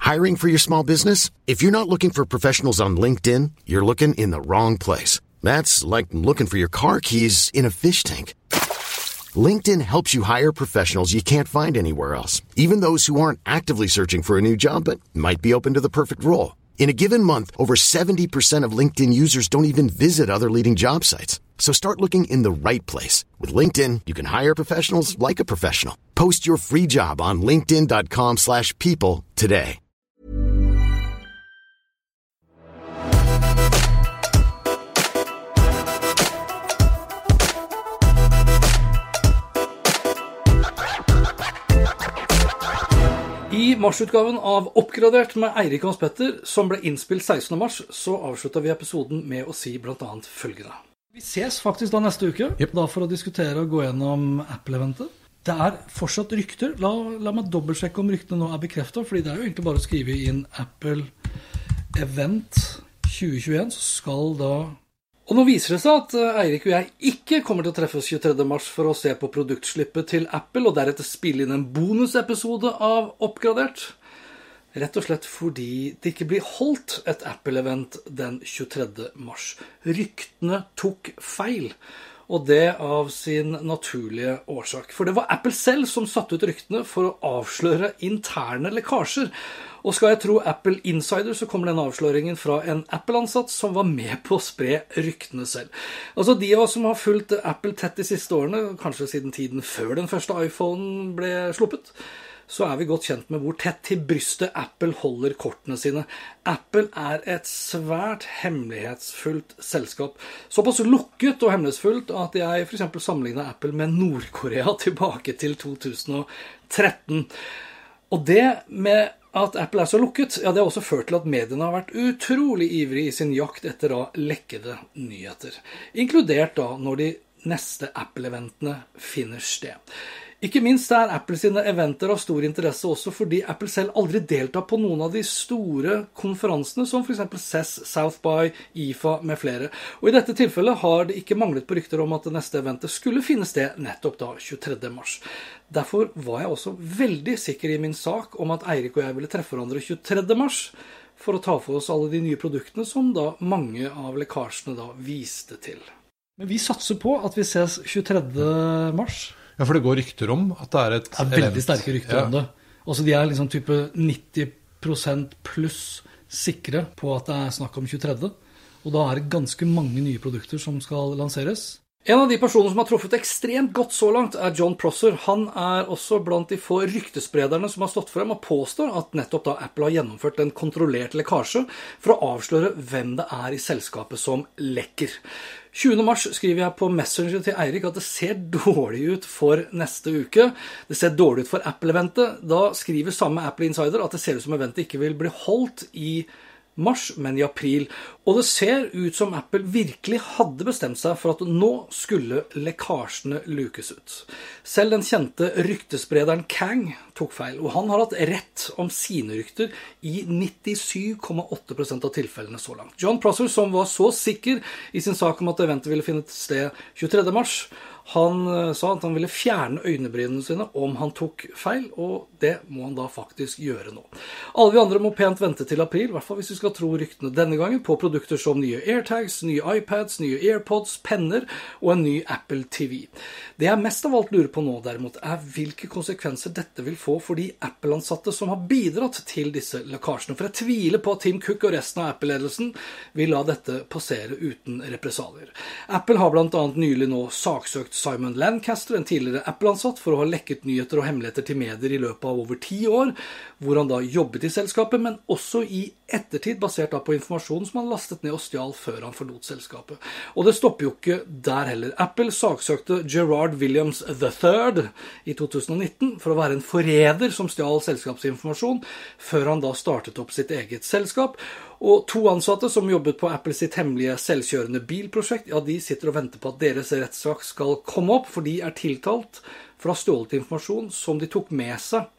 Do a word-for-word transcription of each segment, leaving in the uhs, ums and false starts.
Hiring for your small business? If you're not looking for professionals on LinkedIn, you're looking in the wrong place. That's like looking for your car keys in a fish tank. LinkedIn helps you hire professionals you can't find anywhere else, even those who aren't actively searching for a new job but might be open to the perfect role. In a given month, over seventy percent of LinkedIn users don't even visit other leading job sites. So start looking in the right place. With LinkedIn, you can hire professionals like a professional. Post your free job on linkedin.com slash people today. I marsutgaven av Oppgradert med Eirik og Hans Petter, som ble innspilt sekstende mars, så avsluttet vi episoden med å si blant annet følgende. Vi ses faktisk da neste uke, yep. Da for å diskutere og gå gjennom Apple-eventet. Det er fortsatt rykter. La, la meg dobbeltsjekke om ryktene nå er bekreftet, fordi det er jo egentlig bare å skrive inn Apple Event tjue tjueen, så skal da... Og nå viser det seg at Eirik og jeg ikke kommer til å treffes tjuetredje mars for å se på produktslippet til Apple, og deretter spille inn en bonusepisode av Oppgradert. Rett og slett fordi det ikke blir holdt et Apple-event den tjuetredje mars. Ryktene tok feil, og det av sin naturlige årsak. For det var Apple selv som satte ut ryktene for å avsløre interne lekkasjer. Og skal jeg tro Apple Insider, så kommer den avsløringen fra en Apple-ansatt som var med på å spre ryktene selv. Altså de av oss som har fulgt Apple tett de siste årene, kanskje siden tiden før den første iPhone ble sluppet, så er vi godt kjent med hvor tett til brystet Apple holder kortene sine. Apple er et svært hemmelighetsfullt selskap. Såpass lukket og hemmelighetsfullt at jeg for eksempel sammenlignet Apple med Nord-Korea tilbake til to tusen og tretten. Og det med at Apple er så lukket, ja, det har også ført til at mediene har vært utrolig ivrige i sin jakt etter da lekkede nyheter. Inkludert da når de neste Apple-eventene finner sted. Ikke minst er Apple sine eventer av stor interesse også fordi Apple selv aldri deltar på noen av de store konferansene som for eksempel C E S, South by, I F A med flere. Og i dette tilfellet har det ikke manglet på rykter om at det neste eventet skulle finne sted nettopp da tjuetredje mars. Derfor var jeg også veldig sikker i min sak om at Eirik og jeg ville treffe hverandre tjuetredje mars for å ta for oss alle de nye produktene som da mange av lekkasjene da viste til. Men vi satser på at vi ses tjuetredje mars. Ja, for det går rykter om at det er et event. Det er veldig sterke rykter ja. Om det. Altså de er liksom type nitti prosent pluss sikre på at det er snakk om tjuetredje. Og da er det ganske mange nye produkter som skal lanseres. En av de personer som har truffet ekstremt godt så langt er John Prosser. Han er også blant de få ryktesprederne som har stått frem og påstår at nettopp da Apple har gjennomført en kontrollert lekkasje for å avsløre hvem det er i selskapet som lekker. tjuende mars skriver jeg på Messenger til Eirik at det ser dårlig ut for neste uke. Det ser dårlig ut for Apple-eventet. Da skriver samme Apple Insider at det ser ut som eventet ikke vil bli holdt i mars, men i april. Og det ser ut som Apple virkelig hadde bestemt seg for at nå skulle lekkasjene lukes ut. Selv den kjente ryktesprederen Kang tok feil, og han har hatt rett om sine rykter i nittisju komma åtte prosent av tilfellene så langt. John Prosser, som var så sikker i sin sak om at eventet ville finne sted tjuetredje mars, han sa at han ville fjerne øynebrynene sine om han tok feil, og det må han da faktisk gjøre nå. Alle vi andre må pent vente til april, i hvert fall hvis vi skal tro ryktene denne gangen, på produkter som nye AirTags, nye iPads, nye AirPods, penner og en ny Apple T V. Det jeg mest av alt lurer på nå derimot er hvilke konsekvenser dette vil få for de Apple-ansatte som har bidratt til disse lekkasjene. For jeg tviler på at Tim Cook og resten av Apple-ledelsen vil la dette passere uten represalier. Apple har blant annet nylig nå saksøkt Simon Lancaster, en tidligere Apple-ansatt, for å ha lekket nyheter og hemmeligheter til medier i løpet av over ti år, hvor han da jobbet i selskapet, men også i ettertid basert da på informasjon som han lastet ned og stjal før han forlot selskapet. Og det stopper jo ikke der heller. Apple saksøkte Gerard Williams the third i to tusen og nitten for å være en forræder som stjal selskapsinformasjon, før han da startet opp sitt eget selskap. Og to ansatte som jobbet på Apple sitt hemmelige selvkjørende bilprosjekt, ja, de sitter og venter på at deres rettssak skal komme opp, for de er tiltalt for å ha stjålet informasjon som de tok med seg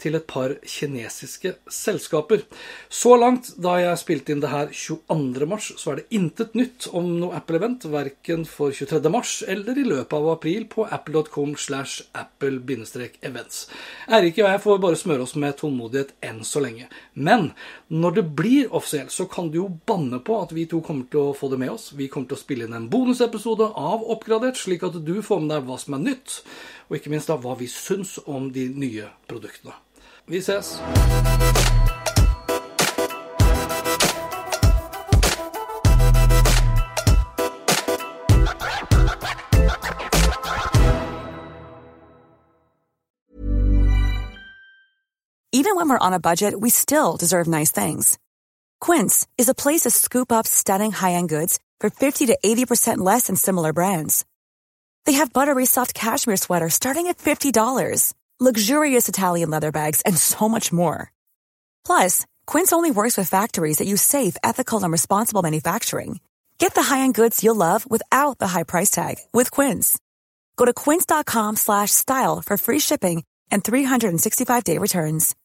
til et par kinesiske selskaper. Så langt, da jeg spilte inn det her tjueandre mars, så er det intet nytt om noe Apple-event, hverken for tjuetredje mars eller i løpet av april på apple dot com slash apple-events. Eirik og jeg får bare smøre oss med tålmodighet enn så lenge. Men når det blir offisielt, så kan du jo banne på at vi to kommer til å få det med oss. Vi kommer til å spille inn en bonusepisode av Oppgradert, slik at du får med deg hva som er nytt, og ikke minst da hva vi syns om de nye produktene. Vi ses! Even when we're on a budget, we still deserve nice things. Quince is a place to scoop up stunning high-end goods for fifty to eighty percent less than similar brands. They have buttery soft cashmere sweaters starting at fifty dollars, luxurious Italian leather bags, and so much more. Plus, Quince only works with factories that use safe, ethical, and responsible manufacturing. Get the high-end goods you'll love without the high price tag with Quince. Go to quince dot com slash style for free shipping and three sixty-five day returns.